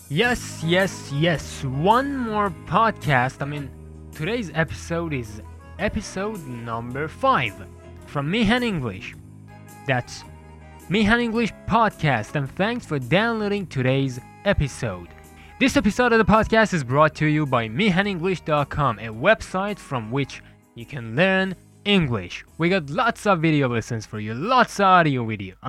Yes. One more podcast. Today's episode is episode number 5 from Mihan English. That's Mihan English Podcast, and thanks for downloading today's episode. This episode of the podcast is brought to you by mihanenglish.com, a website from which you can learn English. We got lots of video lessons for you, lots of audio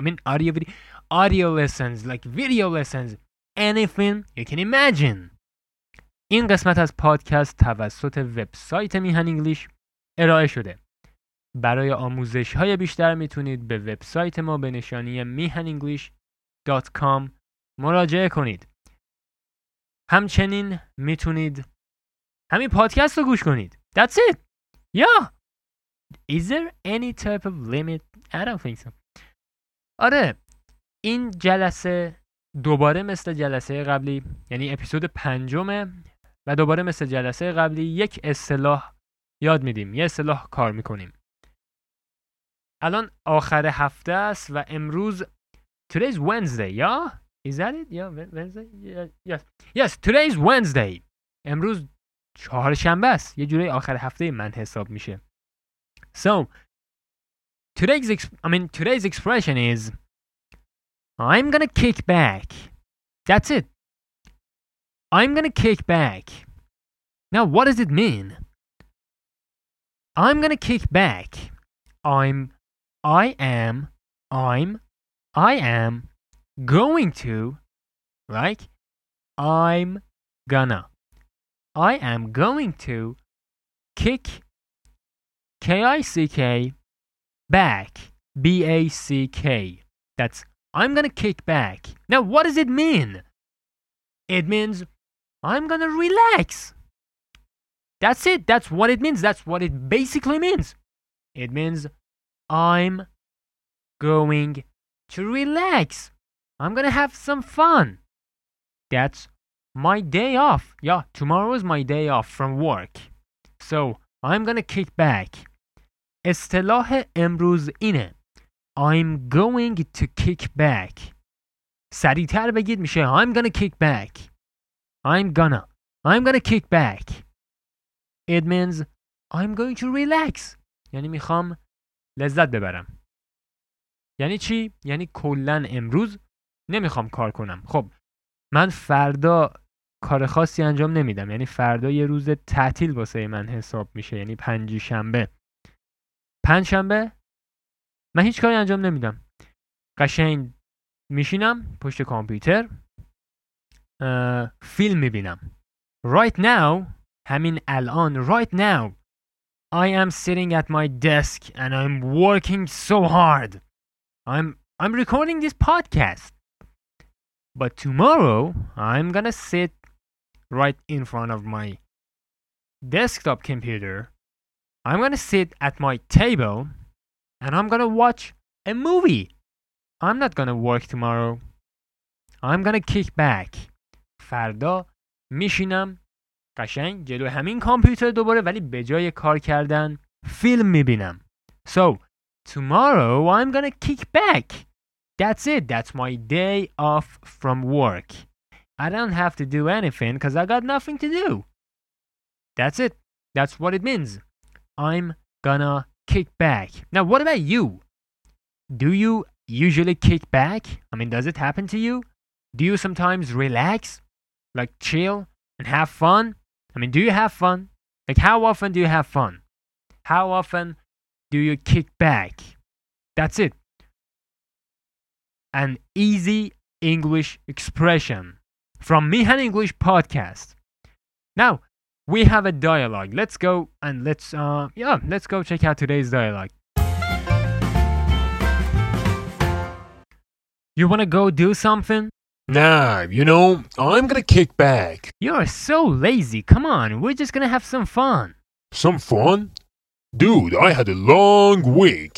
lessons, like video lessons, anything you can imagine. این قسمت از پادکست توسط وبسایت میهن انگلیش ارائه شده. برای آموزش‌های بیشتر میتونید به وبسایت ما به نشانی mihanenglish.com مراجعه کنید. همچنین میتونید همین پادکست رو گوش کنید. That's it. Yeah. Is there any type of limit? I don't think so. آره، این جلسه دوباره مثل جلسه قبلی، یعنی اپیزود 5 و دوباره مثل جلسه قبلی یک اصطلاح یاد میدیم، یه اصطلاح کار میکنیم. الان آخر هفته است و امروز today's Wednesday, yeah? Is that it? Yeah, Wednesday? Yes, today's Wednesday. امروز چهارشنبه است. یه جوری آخر هفته من حساب میشه. So, today's expression is I'm gonna kick back. That's it. I'm gonna kick back. Now, what does it mean? I'm gonna kick back. I am going to, right? I am going to kick, K-I-C-K, back, B-A-C-K. That's I'm gonna kick back. Now, what does it mean? It means I'm gonna relax. That's it. That's what it means. That's what it basically means. It means I'm going to relax. I'm gonna have some fun. That's my day off. Yeah, tomorrow is my day off from work. So, I'm gonna kick back. اصطلاح امروز اینه. I'm going to kick back. سریعتر بگید میشه I'm gonna kick back. I'm gonna kick back. It means I'm going to relax. یعنی میخوام لذت ببرم. یعنی چی؟ یعنی کلن امروز نمیخوام کار کنم. خب من فردا کار خاصی انجام نمیدم. یعنی فردا یه روز تعطیل واسه من حساب میشه. یعنی پنجشنبه من هیچ کاری انجام نمیدم. قشنگ میشینم پشت کامپیوتر فیلم میبینم. Right now, همین الان, right now, I am sitting at my desk and I'm working so hard. I'm recording this podcast. But tomorrow, I'm gonna sit right in front of my desktop computer. I'm gonna sit at my table and I'm gonna watch a movie. I'm not gonna work tomorrow. I'm gonna kick back. فردا میشینم قشنگ جلو همین کامپیوتر دوباره، ولی به جای کار کردن فیلم میبینم. So, tomorrow I'm gonna kick back. That's it. That's my day off from work. I don't have to do anything because I got nothing to do. That's it. That's what it means. I'm gonna kick back. Now, what about you? Do you usually kick back? Does it happen to you? Do you sometimes relax? Like chill and have fun? Do you have fun? Like how often do you have fun? How often do you kick back? That's it. An easy English expression from Mihan English Podcast. Now, we have a dialogue. Let's go and let's go check out today's dialogue. You wanna go do something? Nah, I'm gonna kick back. You're so lazy. Come on, we're just gonna have some fun. Some fun? Dude, I had a long week.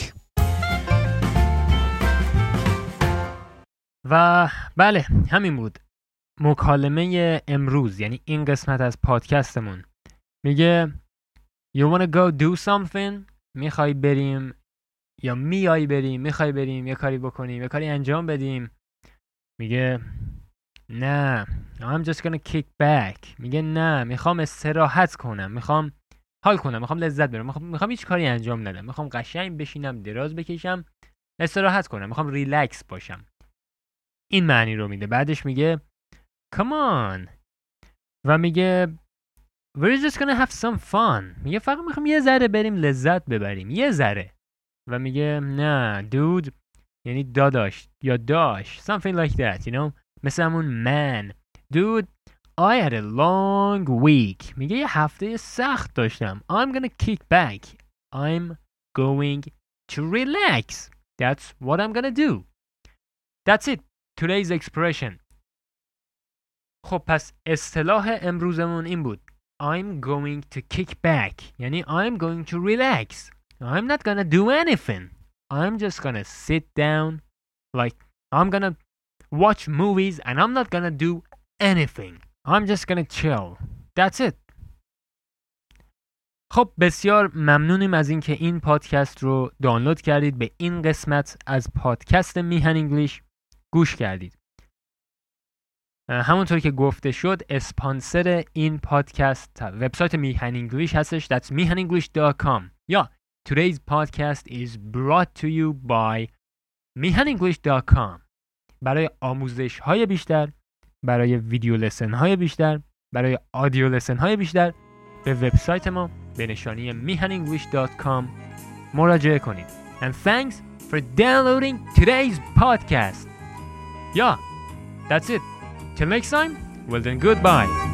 و بله، همین بود مکالمه امروز، یعنی این قسمت از پادکستمون. میگه You wanna go do something? میخوای بریم یا میای بریم، میخوای بریم یه کاری بکنیم، یه کاری انجام بدیم. میگه نه I'm just gonna kick back. میگه نه میخوام استراحت کنم، میخوام حال کنم، میخوام لذت ببرم، میخوام هیچ کاری انجام ندم، میخوام قشنگ بشینم دراز بکشم استراحت کنم، میخوام ریلکس باشم. این معنی رو میده. بعدش میگه come on و میگه we're just gonna have some fun. میگه فقط میخوام یه ذره بریم لذت ببریم، یه ذره. و میگه نه dude یعنی داداش یا داش something like that you know، مثل همون man. dude I had a long week. میگه یه هفته سخت داشتم. I'm gonna kick back. I'm going to relax. That's what I'm gonna do. That's it. Today's expression. خب پس اصطلاح امروزمون این بود. I'm going to kick back. یعنی I'm going to relax. I'm not gonna do anything. I'm just gonna sit down. Like I'm gonna watch movies and I'm not gonna do anything. I'm just gonna chill. That's it. خب بسیار ممنونیم از اینکه این پادکست رو دانلود کردید، به این قسمت از پادکست میهن انگلیش گوش کردید. همونطور که گفته شد اسپانسر این پادکست وبسایت میهن انگلیش هستش. That's mihanenglish.com. یا Today's podcast is brought to you by mihanenglish.com. برای آموزش های بیشتر، برای ویدیو لسن های بیشتر، برای آدیو لسن های بیشتر به وبسایت ما به نشانی mihanenglish.com مراجعه کنید. And thanks for downloading today's podcast. Yeah, that's it. Till next time, well then goodbye.